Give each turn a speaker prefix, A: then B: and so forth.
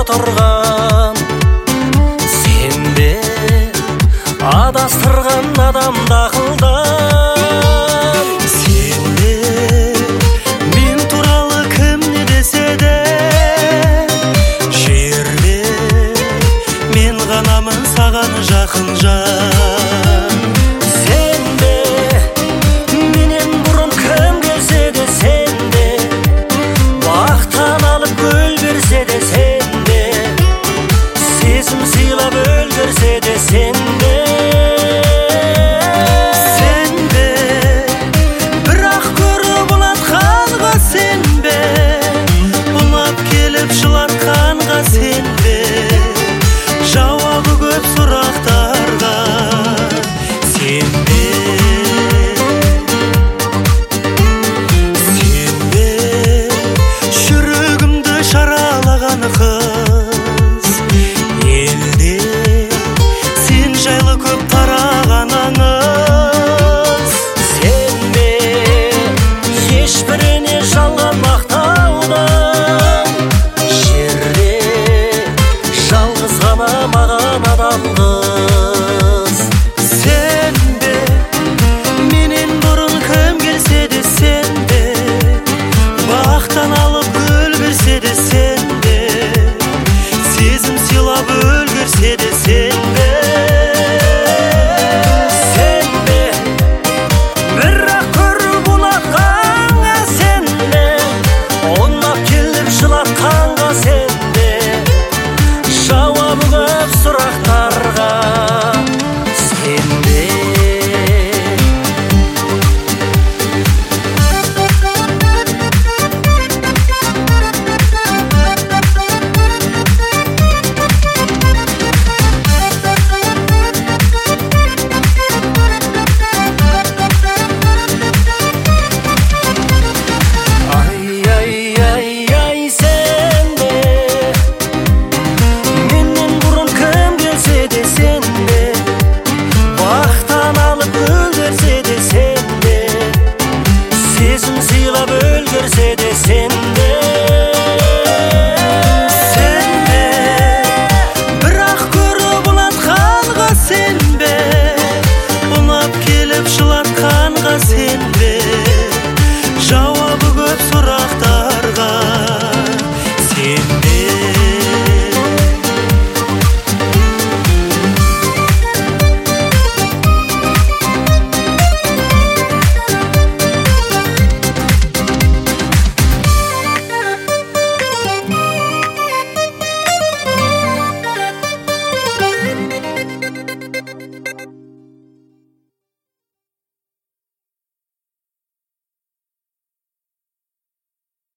A: отырған сен бе адастырған адамды ақылдан? Сен бе мен туралы кім не десе де жерде мен ғанамын саған жақын жан. Сен бе менен бұрын кім келсе де сен де бақтан алып гүл берсе де сен де сезім сыйлап өлгерсе де сен де бірақ көріп ұнатқанға сен бе ұнап келіп жылатқанға сен бе жауабы көп сұрақтарға сен бе жүрегімді шаралаған қыз елде сен жайлы көп тараған аңыз. Сен бе ешбіріне жалған мақтаудан жерде жалғыз ғана маған адам қыз. Сен бе менен бұрын кім келсе де сен де бақтан алып гүл берсе де сен де сезім сыйлап өлгерсе де сен де бірақ көріп ұнатқанға сен де ұнап келіп жылатқанға сен де жауабы көп сұрақтарға сен де. Сезім сыйлап өлгерсе де сен де